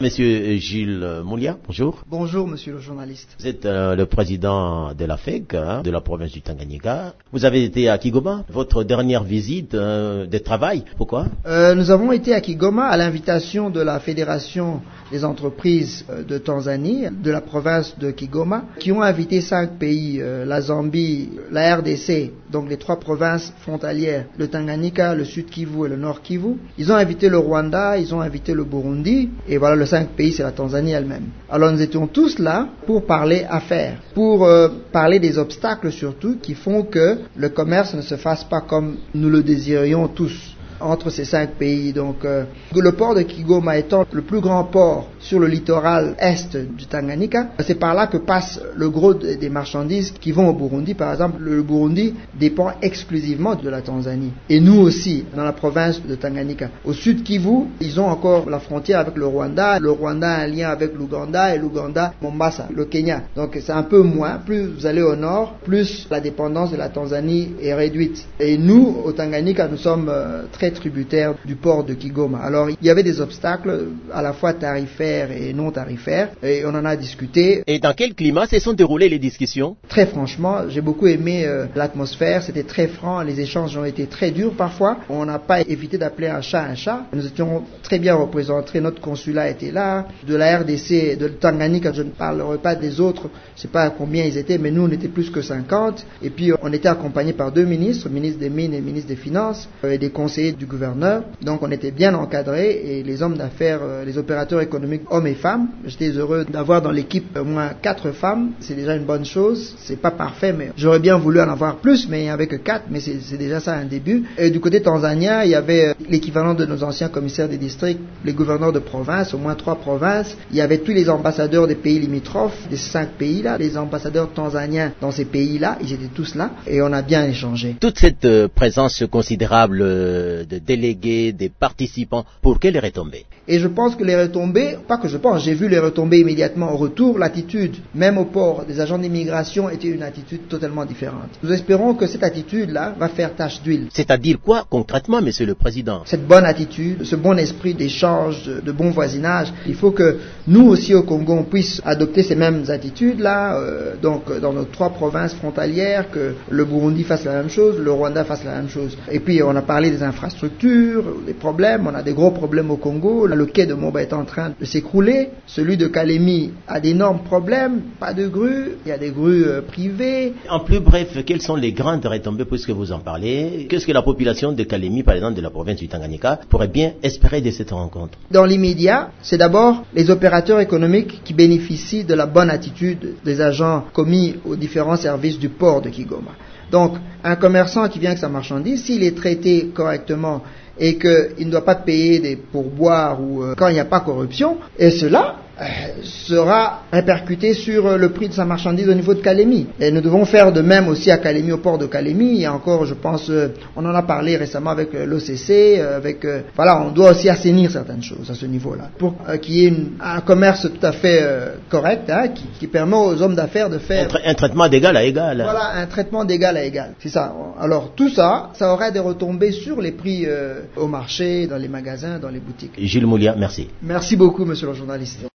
Monsieur Gilles Moulia, bonjour. Bonjour, monsieur le journaliste. Vous êtes le président de la FEG, de la province du Tanganyika. Vous avez été à Kigoma, votre dernière visite de travail. Pourquoi? Nous avons été à Kigoma à l'invitation de la Fédération des entreprises de Tanzanie, de la province de Kigoma, qui ont invité 5 pays, la Zambie, la RDC, donc les 3 provinces frontalières, le Tanganyika, le Sud Kivu et le Nord Kivu. Ils ont invité le Rwanda, ils ont invité le Burundi, et voilà, le 5 pays, c'est la Tanzanie elle-même. Alors nous étions tous là pour parler affaires, pour parler des obstacles surtout qui font que le commerce ne se fasse pas comme nous le désirions tous entre ces 5 pays. Donc le port de Kigoma étant le plus grand port sur le littoral est du Tanganyika, c'est par là que passe le gros des marchandises qui vont au Burundi. Par exemple, le Burundi dépend exclusivement de la Tanzanie. Et nous aussi, dans la province de Tanganyika. Au sud Kivu, ils ont encore la frontière avec le Rwanda. Le Rwanda a un lien avec l'Ouganda et l'Ouganda, Mombasa, le Kenya. Donc c'est un peu moins. Plus vous allez au nord, plus la dépendance de la Tanzanie est réduite. Et nous, au Tanganyika, nous sommes très tributaires du port de Kigoma. Alors il y avait des obstacles à la fois tarifaires et non tarifaires, et on en a discuté. Et dans quel climat se sont déroulées les discussions? Très franchement, j'ai beaucoup aimé l'atmosphère, c'était très franc, les échanges ont été très durs parfois. On n'a pas évité d'appeler un chat. Nous étions très bien représentés, notre consulat était là, de la RDC, de Tanganyika, je ne parlerai pas des autres, je ne sais pas combien ils étaient, mais nous on était plus que 50, et puis on était accompagnés par 2 ministres, le ministre des Mines et le ministre des Finances, et des conseillers du gouverneur. Donc on était bien encadrés, et les hommes d'affaires, les opérateurs économiques, hommes et femmes. J'étais heureux d'avoir dans l'équipe au moins 4 femmes, c'est déjà une bonne chose. C'est pas parfait, mais j'aurais bien voulu en avoir plus, mais il n'y avait que 4, mais c'est déjà ça un début. Et du côté tanzanien, il y avait l'équivalent de nos anciens commissaires des districts, les gouverneurs de province, au moins 3 provinces. Il y avait tous les ambassadeurs des pays limitrophes, des 5 pays-là, les ambassadeurs tanzaniens dans ces pays-là, ils étaient tous là, et on a bien échangé. Toute cette présence considérable de délégués, des participants, pour quelles retombées? Et je pense que les retombées, pas que je pense, j'ai vu les retombées immédiatement au retour. L'attitude, même au port, des agents d'immigration était une attitude totalement différente. Nous espérons que cette attitude-là va faire tache d'huile. C'est-à-dire quoi concrètement, monsieur le président? Cette bonne attitude, ce bon esprit d'échange, de bon voisinage, il faut que nous aussi au Congo, on puisse adopter ces mêmes attitudes-là, donc dans nos 3 provinces frontalières, que le Burundi fasse la même chose, le Rwanda fasse la même chose. Et puis on a parlé des infrastructures, des problèmes, on a des gros problèmes au Congo. Le quai de Moba est en train de s'écrouler. Celui de Kalemi a d'énormes problèmes. Pas de grues. Il y a des grues privées. En plus bref, quelles sont les grandes retombées puisque vous en parlez? Qu'est-ce que la population de Kalemi, par exemple, de la province du Tanganyika, pourrait bien espérer de cette rencontre? Dans l'immédiat, c'est d'abord les opérateurs économiques qui bénéficient de la bonne attitude des agents commis aux différents services du port de Kigoma. Donc, un commerçant qui vient avec sa marchandise, s'il est traité correctement et qu'il ne doit pas payer des pourboires ou quand il n'y a pas corruption, et cela sera répercuté sur le prix de sa marchandise au niveau de Kalemi. Et nous devons faire de même aussi à Kalemi, au port de Kalemi. Il y a encore, je pense, on en a parlé récemment avec l'OCC, voilà, on doit aussi assainir certaines choses à ce niveau-là, pour qu'il y ait un commerce tout à fait correct, qui permet aux hommes d'affaires de faire un traitement d'égal à égal. Voilà, un traitement d'égal à égal. C'est ça. Alors tout ça, ça aurait des retombées sur les prix au marché, dans les magasins, dans les boutiques. Gilles Moulia, merci. Merci beaucoup, monsieur le journaliste.